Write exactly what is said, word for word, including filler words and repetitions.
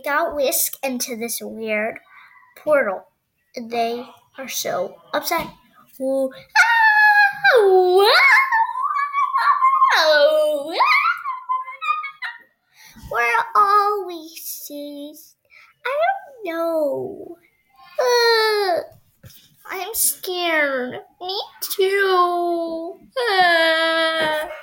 got whisked into this weird portal. They are so upset. Ooh, ah, wow, where all we see, I don't know. Uh, I'm scared. Me too. Uh.